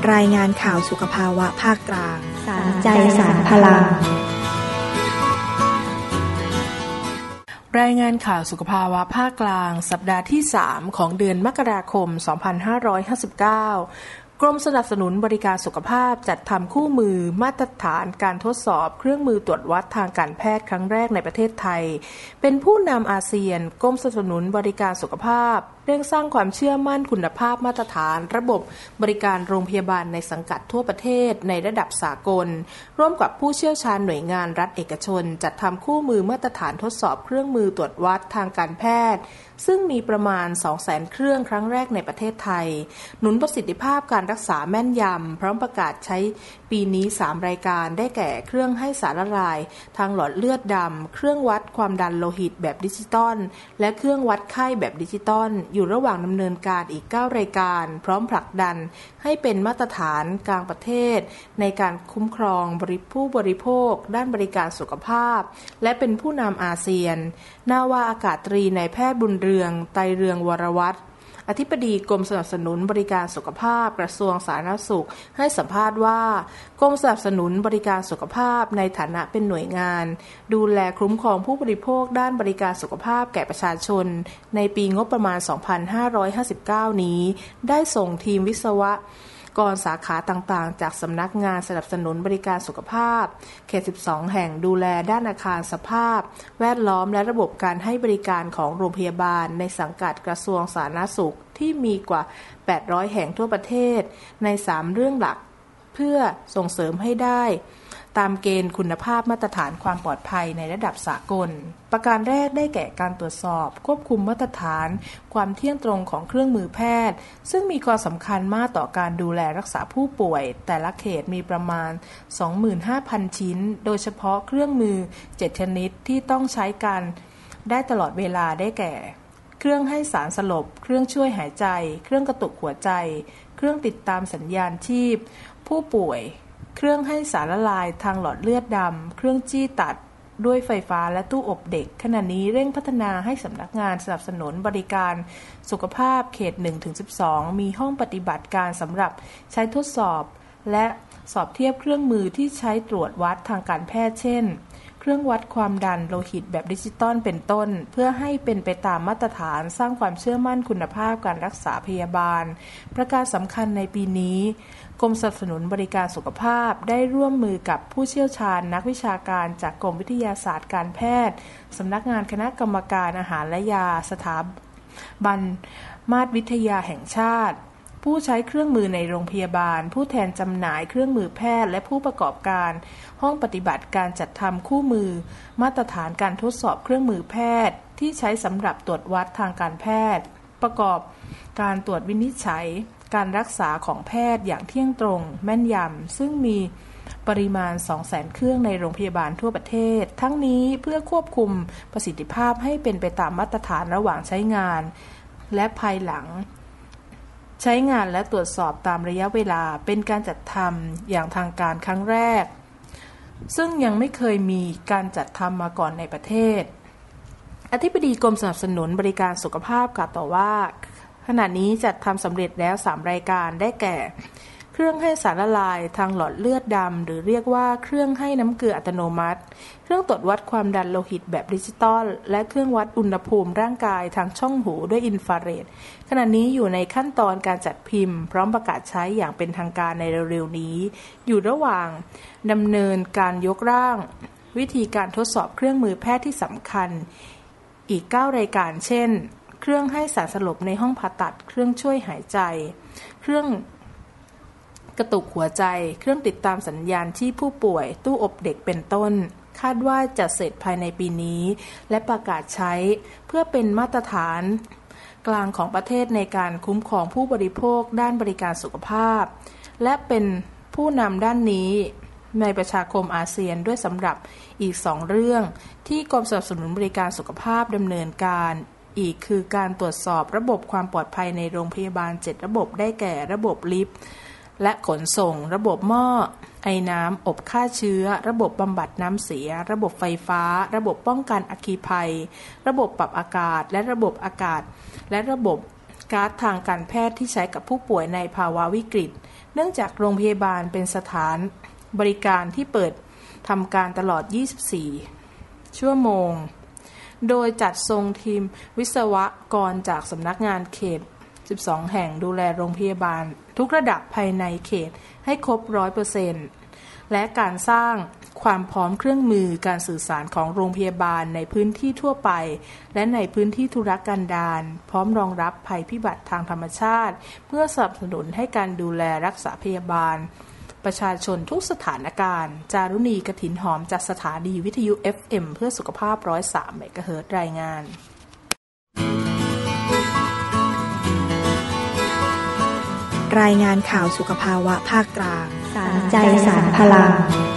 รายงานข่าวสุขภาวะภาคกลางสารใจสารพลังรายงานข่าวสุขภาวะภาคกลางสัปดาห์ที่3ของเดือนมกราคม2559กรมสนับสนุนบริการสุขภาพจัดทำคู่มือมาตรฐานการทดสอบเครื่องมือตรวจวัดทางการแพทย์ครั้งแรกในประเทศไทยเป็นผู้นำอาเซียนกรมสนับสนุนบริการสุขภาพเร่งสร้างความเชื่อมั่นคุณภาพมาตรฐานระบบบริการโรงพยาบาลในสังกัดทั่วประเทศในระดับสากลร่วมกับผู้เชี่ยวชาญหน่วยงานรัฐเอกชนจัดทำคู่มือมาตรฐานทดสอบเครื่องมือตรวจวัดทางการแพทย์ซึ่งมีประมาณ 200,000 เครื่องครั้งแรกในประเทศไทยหนุนประสิทธิภาพการรักษาแม่นยำพร้อมประกาศใช้ปีนี้3รายการได้แก่เครื่องให้สารละลายทางหลอดเลือดดำเครื่องวัดความดันโลหิตแบบดิจิตอลและเครื่องวัดไข้แบบดิจิตอลอยู่ระหว่างดำเนินการอีก9รายการพร้อมผลักดันให้เป็นมาตรฐานกลางประเทศในการคุ้มครองผู้บริโภคด้านบริการสุขภาพและเป็นผู้นำอาเซียนนาวาอากาศตรีนายแพทย์บุญเรืองไตรเรืองวรวัฒน์อธิบดีกรมสนับสนุนบริการสุขภาพกระทรวงสาธารณสุขให้สัมภาษณ์ว่ากรมสนับสนุนบริการสุขภาพในฐานะเป็นหน่วยงานดูแลคุ้มครองผู้บริโภคด้านบริการสุขภาพแก่ประชาชนในปีงบประมาณ 2559 นี้ได้ส่งทีมวิศวกรสาขาต่างๆจากสำนักงานสนับสนุนบริการสุขภาพเขต12แห่งดูแลด้านอาคารสภาพแวดล้อมและระบบการให้บริการของโรงพยาบาลในสังกัดกระทรวงสาธารณสุขที่มีกว่า800แห่งทั่วประเทศใน3เรื่องหลักเพื่อส่งเสริมให้ได้ตามเกณฑ์คุณภาพมาตรฐานความปลอดภัยในระดับสากลประการแรกได้แก่การตรวจสอบควบคุมมาตรฐานความเที่ยงตรงของเครื่องมือแพทย์ซึ่งมีความสำคัญมากต่อการดูแลรักษาผู้ป่วยแต่ละเขตมีประมาณ 25,000 ชิ้นโดยเฉพาะเครื่องมือ7ชนิดที่ต้องใช้กันได้ตลอดเวลาได้แก่เครื่องให้สารสลบเครื่องช่วยหายใจเครื่องกระตุกหัวใจเครื่องติดตามสัญญาณชีพผู้ป่วยเครื่องให้สารละลายทางหลอดเลือดดำเครื่องจี้ตัดด้วยไฟฟ้าและตู้อบเด็กขณะนี้เร่งพัฒนาให้สำนักงานสนับสนุนบริการสุขภาพเขต 1-12 มีห้องปฏิบัติการสำหรับใช้ทดสอบและสอบเทียบเครื่องมือที่ใช้ตรวจวัดทางการแพทย์เช่นเครื่องวัดความดันโลหิตแบบดิจิตอลเป็นต้นเพื่อให้เป็นไปตามมาตรฐานสร้างความเชื่อมั่นคุณภาพการรักษาพยาบาลประการสำคัญในปีนี้กรมสนับสนุนบริการสุขภาพได้ร่วมมือกับผู้เชี่ยวชาญนักวิชาการจากกรมวิทยาศาสตร์การแพทย์สำนักงานคณะกรรมการอาหารและยาสถาบันมาตรวิทยาแห่งชาติผู้ใช้เครื่องมือในโรงพยาบาลผู้แทนจำหน่ายเครื่องมือแพทย์และผู้ประกอบการห้องปฏิบัติการจัดทำคู่มือมาตรฐานการทดสอบเครื่องมือแพทย์ที่ใช้สำหรับตรวจวัดทางการแพทย์ประกอบการตรวจวินิจฉัยการรักษาของแพทย์อย่างเที่ยงตรงแม่นยำซึ่งมีปริมาณ 200,000 เครื่องในโรงพยาบาลทั่วประเทศทั้งนี้เพื่อควบคุมประสิทธิภาพให้เป็นไปตามมาตรฐานระหว่างใช้งานและภายหลังใช้งานและตรวจสอบตามระยะเวลาเป็นการจัดทำอย่างทางการครั้งแรกซึ่งยังไม่เคยมีการจัดทำมาก่อนในประเทศอธิบดีกรมสนับสนุนบริการสุขภาพกล่าวต่อว่าขณะนี้จัดทำสำเร็จแล้ว3รายการได้แก่เครื่องให้สารละลายทางหลอดเลือดดำหรือเรียกว่าเครื่องให้น้ำเกลืออัตโนมัติเครื่องตรวจวัดความดันโลหิตแบบดิจิตอลและเครื่องวัดอุณหภูมิร่างกายทางช่องหูด้วยอินฟราเรดขณะนี้อยู่ในขั้นตอนการจัดพิมพ์พร้อมประกาศใช้อย่างเป็นทางการในเร็วๆนี้อยู่ระหว่างดำเนินการยกร่างวิธีการทดสอบเครื่องมือแพทย์ที่สำคัญอีก9รายการเช่นเครื่องให้สารสลบในห้องผ่าตัดเครื่องช่วยหายใจเครื่องกระตุกหัวใจเครื่องติดตามสัญญาณที่ผู้ป่วยตู้อบเด็กเป็นต้นคาดว่าจะเสร็จภายในปีนี้และประกาศใช้เพื่อเป็นมาตรฐานกลางของประเทศในการคุ้มครองผู้บริโภคด้านบริการสุขภาพและเป็นผู้นำด้านนี้ในประชาคมอาเซียนด้วยสำหรับอีก2เรื่องที่กรมสนับสนุนบริการสุขภาพดำเนินการอีกคือการตรวจสอบระบบความปลอดภัยในโรงพยาบาล7ระบบได้แก่ระบบลิฟต์และขนส่งระบบหม้อไอน้ำอบฆ่าเชื้อระบบบำบัดน้ำเสียระบบไฟฟ้าระบบป้องกันอัคคีภัยระบบปรับอากาศและระบบอากาศและระบบการ์ดทางการแพทย์ที่ใช้กับผู้ป่วยในภาวะวิกฤตเนื่องจากโรงพยาบาลเป็นสถานบริการที่เปิดทำการตลอด 24 ชั่วโมงโดยจัดส่งทีมวิศวกรจากสำนักงานเขต 12 แห่งดูแลโรงพยาบาลทุกระดับภายในเขตให้ครบ 100% และการสร้างความพร้อมเครื่องมือการสื่อสารของโรงพยาบาลในพื้นที่ทั่วไปและในพื้นที่ทุรกันดารพร้อมรองรับภัยพิบัติทางธรรมชาติเพื่อสนับสนุนให้การดูแลรักษาพยาบาลประชาชนทุกสถานการณ์จารุณีกฐินหอมจากสถานีวิทยุ FM เพื่อสุขภาพ 103 เมกะเฮิรตซ์รายงานรายงานข่าวสุขภาวะภาคกลางสารใจสารพลัง